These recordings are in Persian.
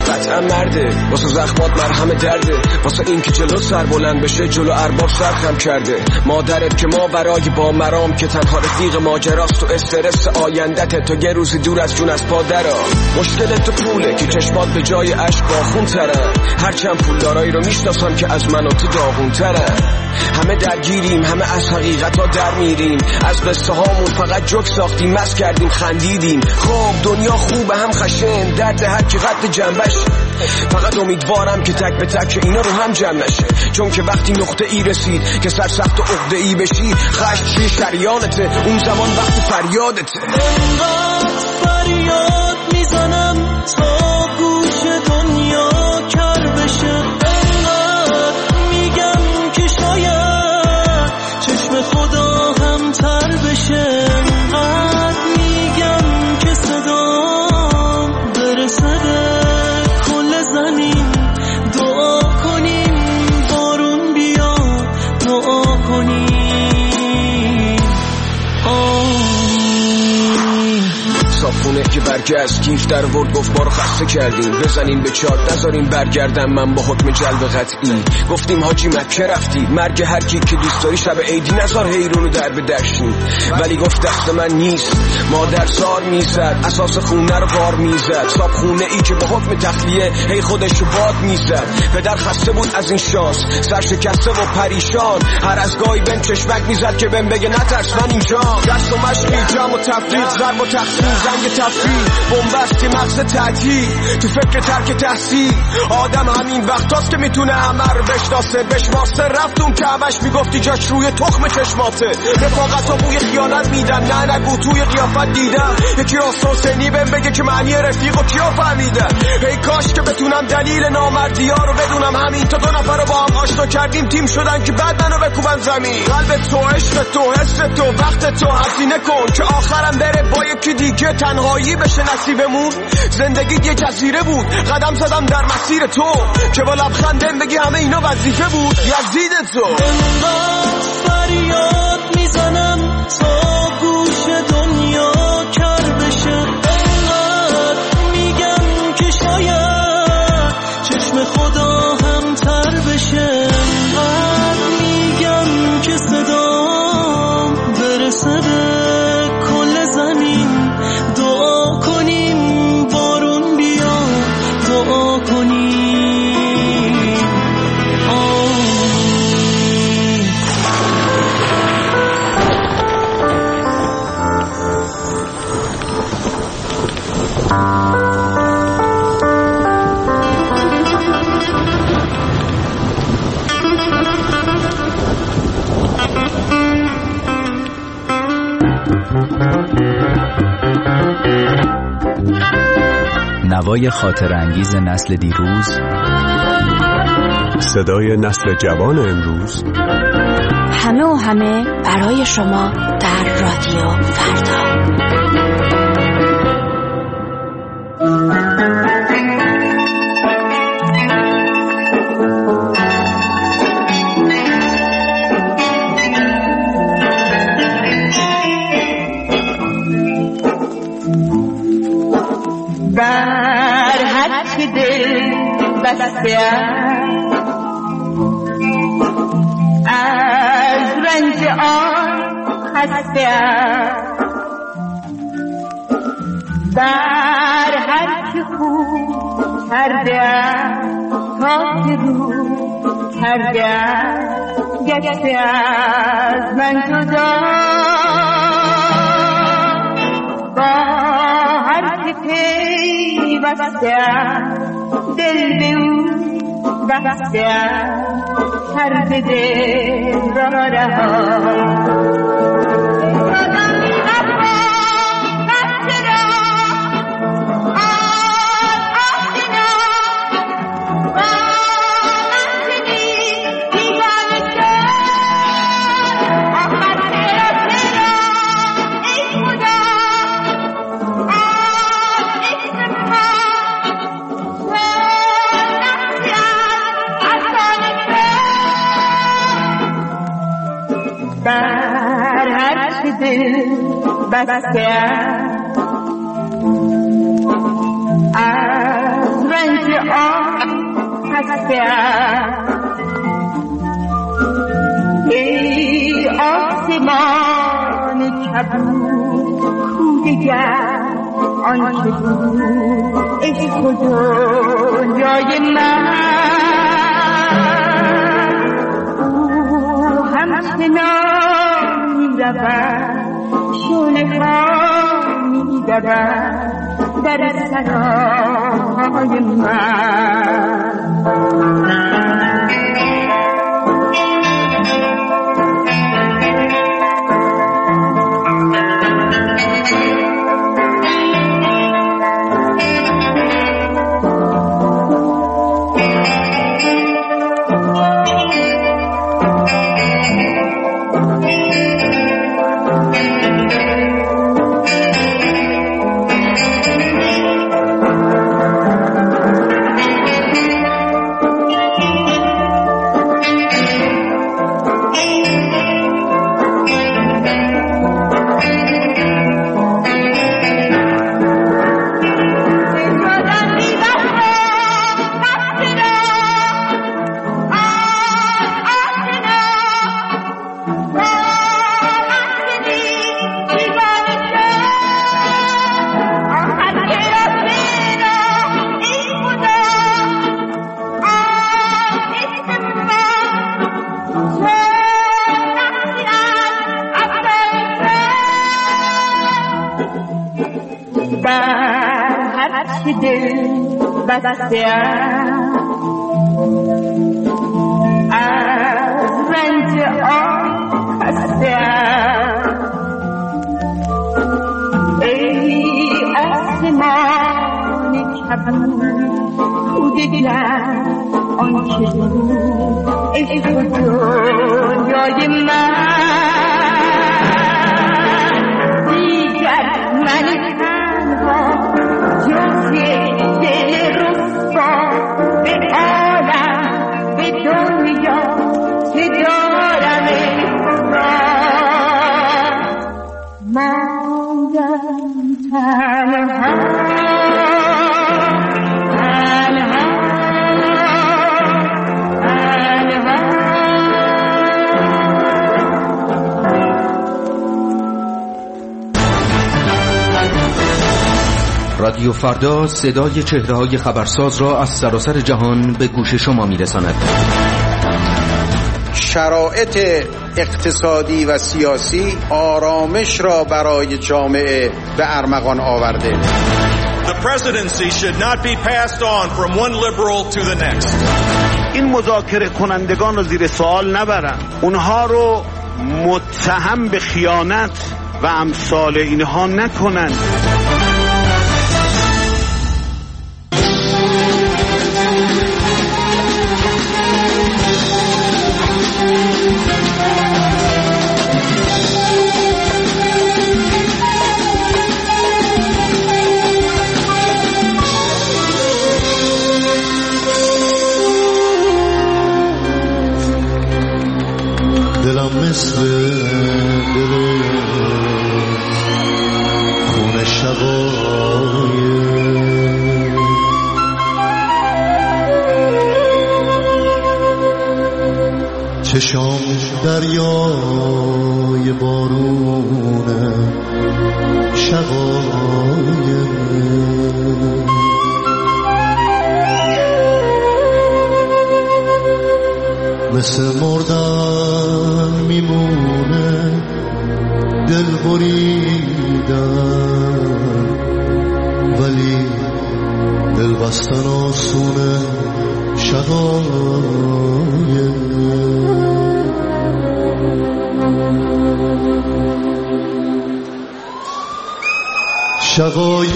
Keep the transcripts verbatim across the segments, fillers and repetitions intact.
قطعا مرده، واسه زخمات مرهم درده، واسه این که جلو سر بلند بشه جلو ارباب سر خم کرده. مادرت که ما برای با مرام که تنها رفیق ماجراست و استرس آیندت تو یه روزی دور از جون از پادرا. مشکل تو پوله که چشمات به جای عشق باخون ترن، هرچند پولدارایی رو میشناسم که از من و تو داغون ترن. همه درگیریم، همه از حقیقت ها در میریم، از قصه هامون فقط جوک ساختیم، مست کردیم خندیدیم. خب دنیا خوبه هم خشن، درد هر کی قد جنبش. فقط امیدوارم که تک به تک اینا رو هم جمع نشه، چون که وقتی نقطه ای رسید که سرسخت و عقده ای بشی، خشم توی شریانته، اون زمان وقت فریادته. انقدر فریاد میزنم تا گوش دنیا کر بشه، انقدر میگم که شاید چشم خدا هم تر بشه، انقدر میگم که صدام برسه به کل زمین. دعا کنیم بارون بیاد، دعا کنیم آمین. صابخونه که برگشت کیف در ورد گفت ما رو خسته کردیم، بزنین به چارت نذارین برگردم من با حکم جلب قطعی. گفتیم حاجی مکه رفتی، مرگ هر کی که دوست داری شب عیدی نذار حیرونو در به دشتیم. ولی گفت دست من نیست، مادر سار میزد، اساس خونه رو بار میزد. صابخونه ای که با حکم تخلیه هی خودشو باد میزد. پدر خسته بود از این شانس، سر شکسته و پریشان، هر از گاهی بهم چشمک میزد که بهم بگه نترس من اینجا. دست و مشقی، جمع و تفریق، ضرب و تقسیم، زنگ تفریق، بنبستی مغز تعطیل، تو فکر ترک تحصیل. آدم همین وقتاست که میتونه همه رو بشناسه، بشماسه. رفتون که همش میگفتی جاش روی تخم چشماته. رفاقت ها بوی خیانت میدن، نه نگو توی قیافت دیدم یکی راست حسینی بهم بگه که معنی رفیق و کیا فهمیدن. ای کاش که بتونم دلیل نامردی ها رو بدونم، همین تا دو نفر رو با هم آشنا کردیم تیم شدن که بعد منو بکوبن زمین. قلب تو، عشق تو، حس تو، وقت تو هزینه کن که آخرم بره با یکی دیگه تنهایی بشه نصیبمون. زندگی یه جزیره بود، قدم زدم در مسیر تو که با لبخندم بگی همه اینا وظیفه بود. یزید تو انقدر فریاد میزنم تا گوش دنیا کر بشه، انقدر میگم که شاید چشم خدا هم تر بشه، انقدر میگم که صدام برسه به کل زمین. دعا کنیم بارون بیاد، دعا کنیم آمین. نوای خاطر انگیز نسل دیروز، صدای نسل جوان امروز، همه و همه برای شما در رادیو فردا. بر هر که دل بسته از رنج آن خسته بر هر که خوب کرده تا که رو کرده گشته از من جدا. پی بسته دل به او بسته هر دل را رها. بر هر چی دل بسته از رنج آن هستم ای آسمان کبود کو دگر آنچه بود عشق و دنیای من او همچنان می‌رود شونه ها می‌دود در سرای من بستم از رنج آن خستم ای آسمان کبود کو دگر آنچه بود عشق و دنیای من دیگر من تنها جز یک دل رسوا به عالم به دنیا چه دارم ای خدا ماندم تنها رادیو فردا صدای چهره‌های خبرساز را از سراسر جهان به گوش شما می‌رساند. شرایط اقتصادی و سیاسی آرامش را برای جامعه به ارمغان آورده. The presidency should not be passed on from one liberal to the next. این مذاکره کنندگان رو زیر سوال نبرن، اونها رو متهم به خیانت و امثال اینها نکنن. دلم مثل دل خون شبای چشام دریای بارونه شبای مثل مردن میمونه دل بریدن ولی دل بستن آسونه شقای شقای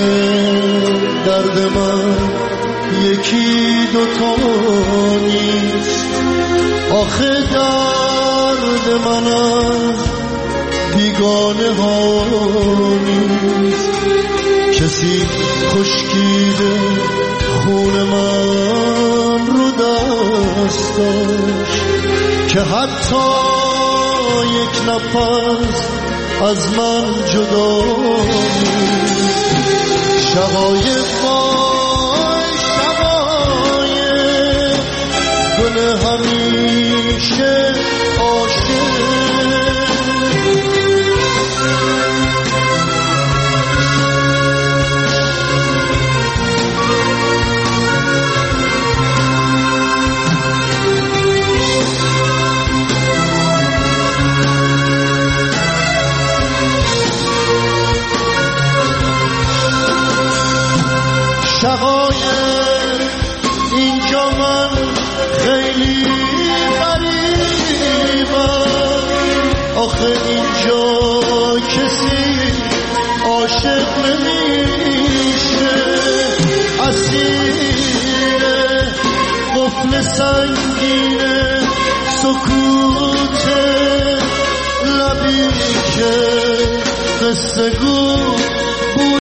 درد من یکی دوتا نیست آخه درد منم بیگانه ها نیست کسی خشکیده خون من رو دستش که حتی یک نفس از من جدا نیست شقایق وای شقایق شقایق اینجا من خیلی غریبم، آخه اینجا کسی عاشق نمیشه، اسیر قفل سنگین سکوت لبی که قصه گو